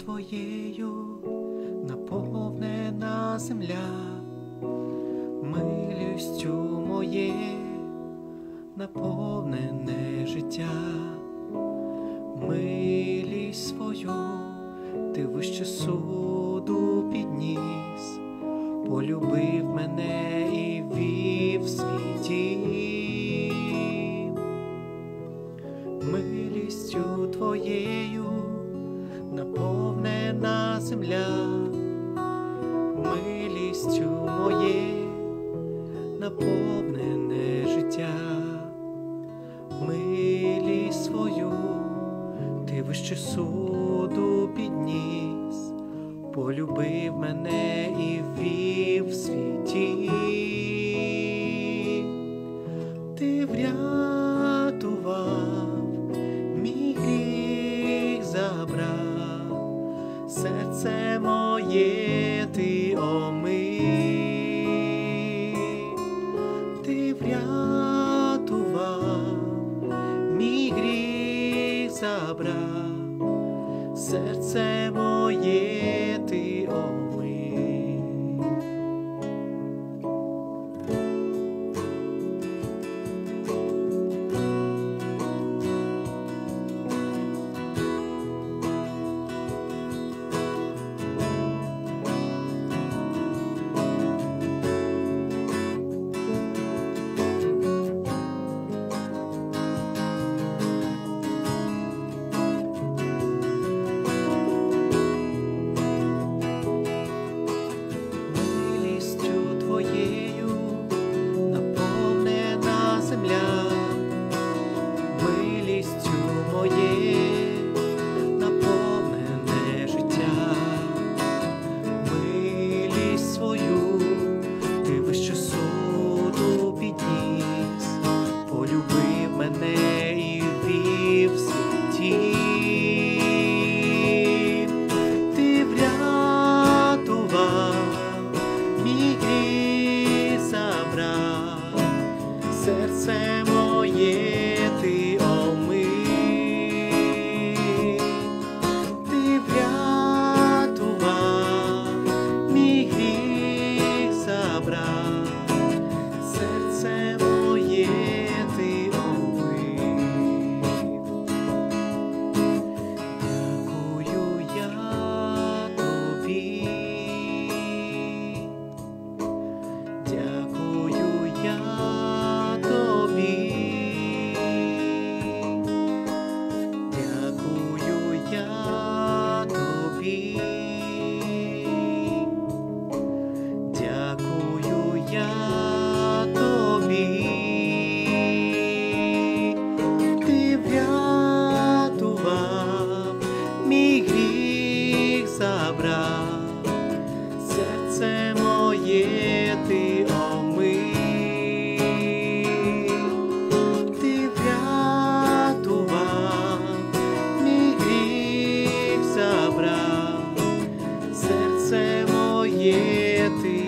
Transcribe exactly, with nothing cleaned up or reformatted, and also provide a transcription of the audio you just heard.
Твоєю наповнена земля, милістю моє наповнене життя, милість свою ти вище суду підніс, полюбив мене і ввів в свій дім. Милістю Твоєю наповнена земля, милістю моє наповнене життя, милість свою ти вище суду підніс, полюбив мене і ввів в свій дім. Ти врятував, мій гріх забрав, серце моє ти омив. Ти врятував, мій гріх забрав, серце моє ти омив. Полюбив мене і ввів в свій дім. Ти врятував, мій гріх забрав, серце моє ти омив. Ти врятував, мій гріх забрав, серце моє ти омив. Дякую я тобі, дякую я тобі, дякую я тобі, дякую я тобі. Ти врятував, мій гріх забрав, серце моє ти омив. Ти врятував, мій гріх забрав, серце моє ти